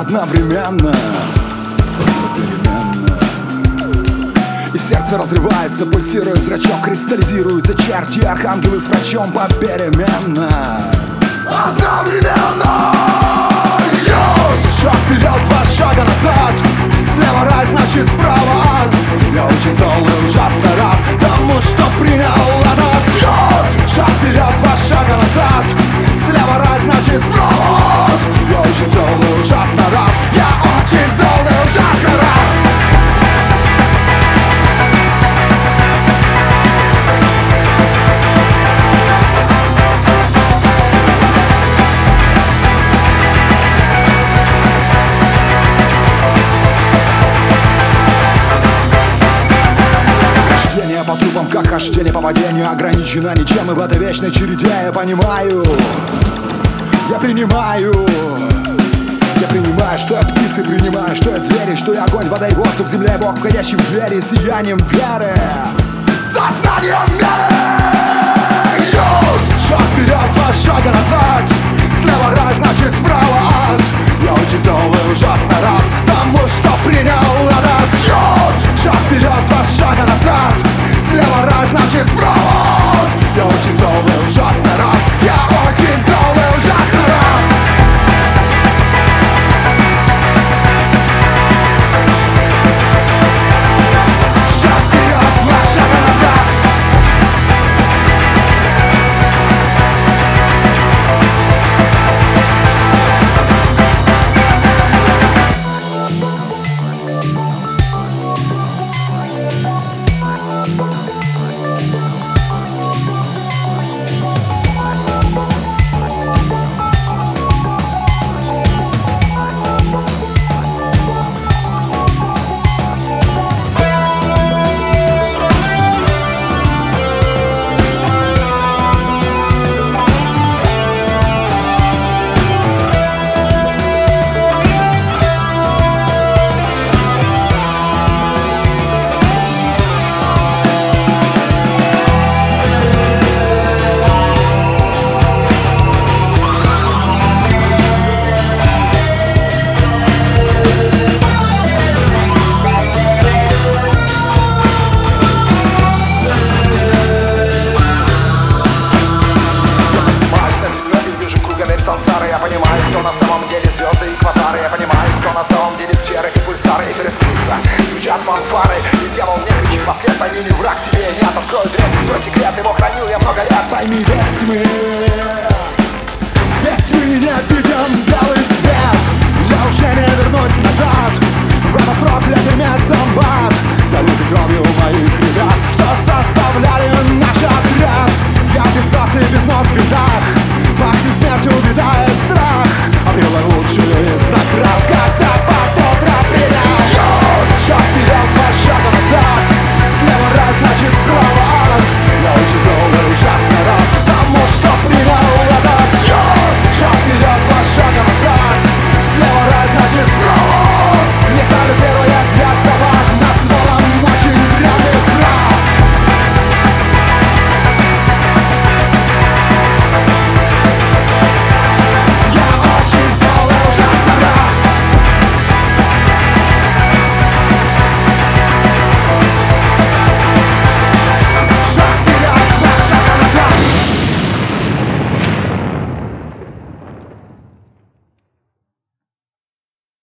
одновременно, переменно. И сердце разрывается, пульсирует зрачок, кристаллизируются черти, архангелы с врачом попеременно, одновременно. Шаг вперед, два шага назад, слева рай, значит справа ад. Я очень зол и ужасно рад тому, что принял этот. Шаг вперед, два шага назад, слева рай, значит справа ад. Я очень зол и ужасно рад, я очень зол и ужасно рад. По трубам, как хождение по воде, не ограничено ничем, и в этой вечной череде я понимаю, я принимаю, что я птицы, принимаю, что я звери, что я огонь, вода и воздух, земля и Бог, входящий в двери, сиянием веры, сознанием меры. Шаг вперед, два шага назад, слева рай, значит справа ад. Я очень зол и ужасно рад тому, что принял этот. Шаг вперед, два шага назад, слева рай, значит справа. Я очень зол и ужасно рад, я очень зол и ужасно рад. Шаг вперед, два шага назад. Я понимаю, кто на самом деле звезды и квазары. Я понимаю, кто на самом деле сферы и пульсары. И крестница, звучат фанфары. И дьявол не кричит во след, пойми, не враг тебе нет. Открою древний свой секрет, его хранил я много лет. Пойми, без тьмы